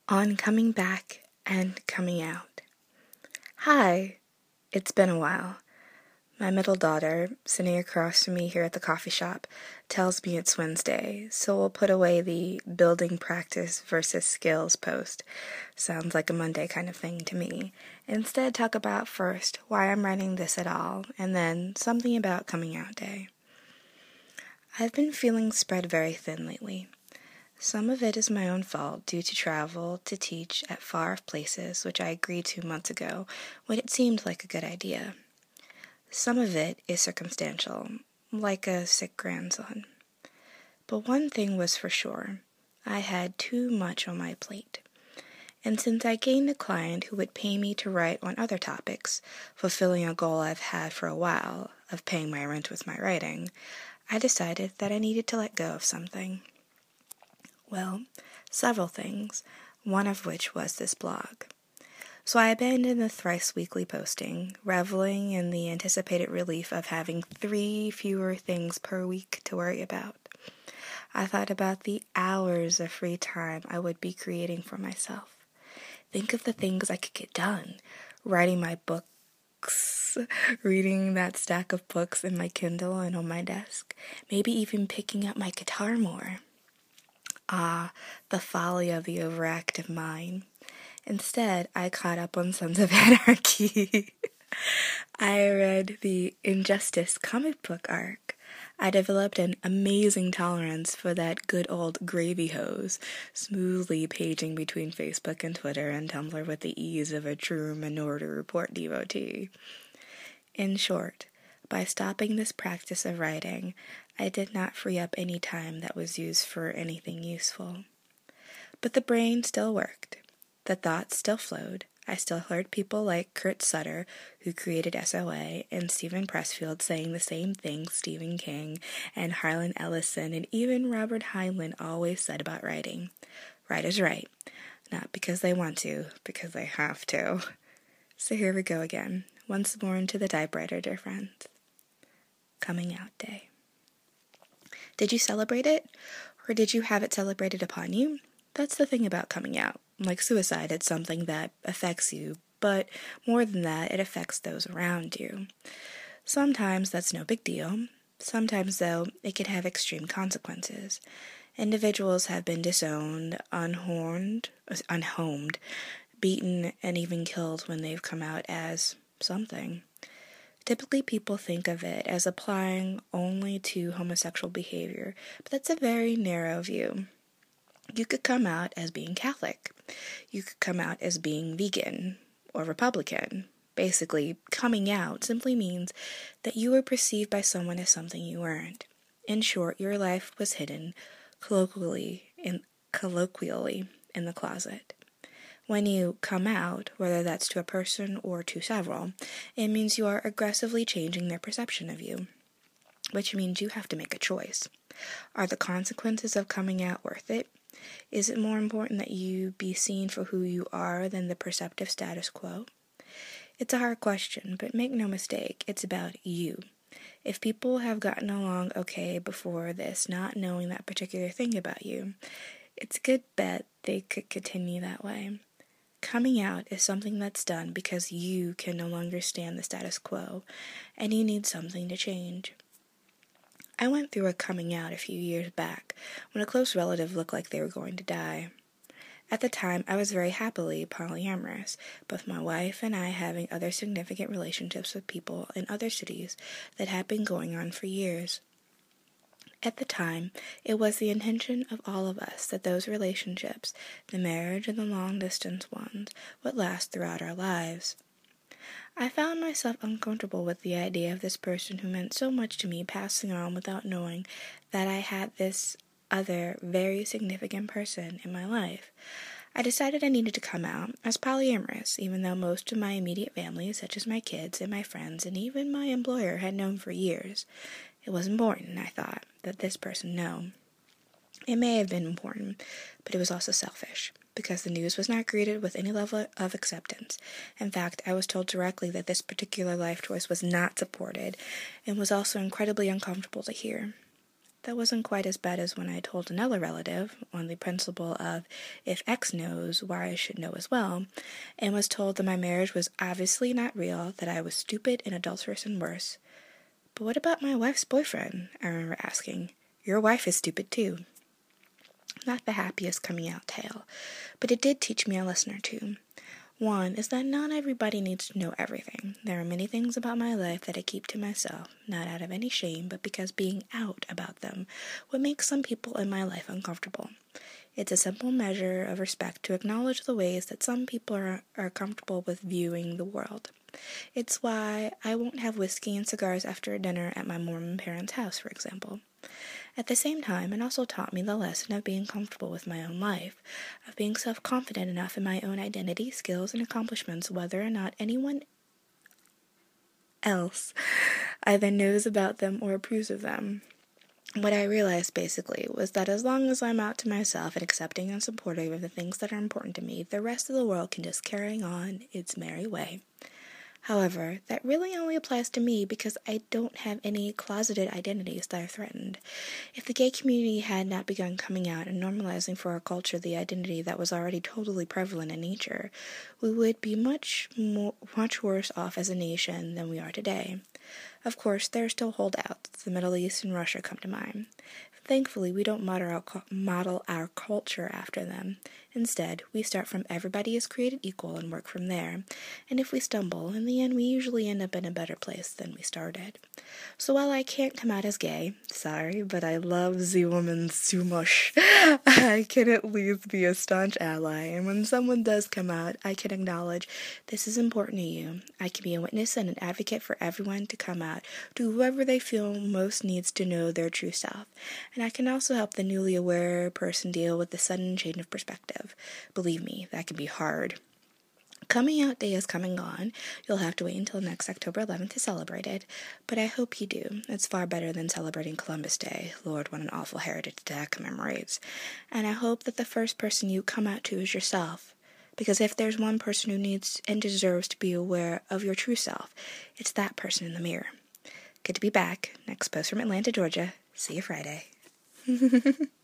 on coming back and coming out. Hi, it's been a while. My middle daughter, sitting across from me here at the coffee shop, tells me it's Wednesday, so we'll put away the building practice versus skills post. Sounds like a Monday kind of thing to me. Instead, talk about first why I'm writing this at all, and then something about coming out day. I've been feeling spread very thin lately. Some of it is my own fault due to travel to teach at far-off places which I agreed to months ago when it seemed like a good idea. Some of it is circumstantial, like a sick grandson. But one thing was for sure, I had too much on my plate. And since I gained a client who would pay me to write on other topics, fulfilling a goal I've had for a while of paying my rent with my writing, I decided that I needed to let go of something. Well, several things, one of which was this blog. So I abandoned the thrice weekly posting, reveling in the anticipated relief of having 3 fewer things per week to worry about. I thought about the hours of free time I would be creating for myself. Think of the things I could get done. Writing my books, reading that stack of books in my Kindle and on my desk, maybe even picking up my guitar more. Ah, the folly of the overactive mind. Instead, I caught up on Sons of Anarchy. I read the Injustice comic book arc. I developed an amazing tolerance for that good old gravy hose, smoothly paging between Facebook and Twitter and Tumblr with the ease of a true Minority Report devotee. In short, by stopping this practice of writing, I did not free up any time that was used for anything useful. But the brain still worked. The thoughts still flowed. I still heard people like Kurt Sutter, who created SOA, and Stephen Pressfield saying the same things Stephen King and Harlan Ellison and even Robert Heinlein always said about writing. Writers write, not because they want to, because they have to. So here we go again, once more into the typewriter, dear friends. Coming out day. Did you celebrate it? Or did you have it celebrated upon you? That's the thing about coming out. Like suicide, it's something that affects you, but more than that, it affects those around you. Sometimes that's no big deal. Sometimes, though, it can have extreme consequences. Individuals have been disowned, unhomed, beaten, and even killed when they've come out as something. Typically, people think of it as applying only to homosexual behavior, but that's a very narrow view. You could come out as being Catholic. You could come out as being vegan or Republican. Basically, coming out simply means that you were perceived by someone as something you weren't. In short, your life was hidden, colloquially in the closet. When you come out, whether that's to a person or to several, it means you are aggressively changing their perception of you, which means you have to make a choice. Are the consequences of coming out worth it? Is it more important that you be seen for who you are than the perceptive status quo? It's a hard question, but make no mistake, it's about you. If people have gotten along okay before this, not knowing that particular thing about you, it's a good bet they could continue that way. Coming out is something that's done because you can no longer stand the status quo, and you need something to change. I went through a coming out a few years back when a close relative looked like they were going to die. At the time, I was very happily polyamorous, both my wife and I having other significant relationships with people in other cities that had been going on for years. At the time, it was the intention of all of us that those relationships, the marriage and the long-distance ones, would last throughout our lives. I found myself uncomfortable with the idea of this person who meant so much to me passing on without knowing that I had this other very significant person in my life. I decided I needed to come out as polyamorous, even though most of my immediate family, such as my kids and my friends and even my employer, had known for years. It was important, I thought, that this person know. It may have been important, but it was also selfish, because the news was not greeted with any level of acceptance. In fact, I was told directly that this particular life choice was not supported, and was also incredibly uncomfortable to hear. That wasn't quite as bad as when I told another relative, on the principle of, if X knows, Y should know as well, and was told that my marriage was obviously not real, that I was stupid and adulterous and worse. But what about my wife's boyfriend? I remember asking. Your wife is stupid too. Not the happiest coming out tale, but it did teach me a lesson or two. One is that not everybody needs to know everything. There are many things about my life that I keep to myself, not out of any shame, but because being out about them would make some people in my life uncomfortable. It's a simple measure of respect to acknowledge the ways that some people are comfortable with viewing the world. It's why I won't have whiskey and cigars after dinner at my Mormon parents' house, for example. At the same time, it also taught me the lesson of being comfortable with my own life, of being self-confident enough in my own identity, skills, and accomplishments, whether or not anyone else either knows about them or approves of them. What I realized, basically, was that as long as I'm out to myself and accepting and supportive of the things that are important to me, the rest of the world can just carry on its merry way. However, that really only applies to me because I don't have any closeted identities that are threatened. If the gay community had not begun coming out and normalizing for our culture the identity that was already totally prevalent in nature, we would be much worse off as a nation than we are today. Of course, there are still holdouts. The Middle East and Russia come to mind. Thankfully, we don't model our culture after them. Instead, we start from everybody is created equal and work from there. And if we stumble, in the end we usually end up in a better place than we started. So while I can't come out as gay, sorry, but I love the woman so much, I can at least be a staunch ally. And when someone does come out, I can acknowledge this is important to you. I can be a witness and an advocate for everyone to come out to whoever they feel most needs to know their true self. And I can also help the newly aware person deal with the sudden change of perspective. Believe me, that can be hard. Coming out day is come and gone. You'll have to wait until next October 11th to celebrate it, but I hope you do. It's far better than celebrating Columbus Day. Lord, what an awful heritage that commemorates. And I hope that the first person you come out to is yourself. Because if there's one person who needs and deserves to be aware of your true self, it's that person in the mirror. Good to be back. Next post from Atlanta, Georgia. See you Friday.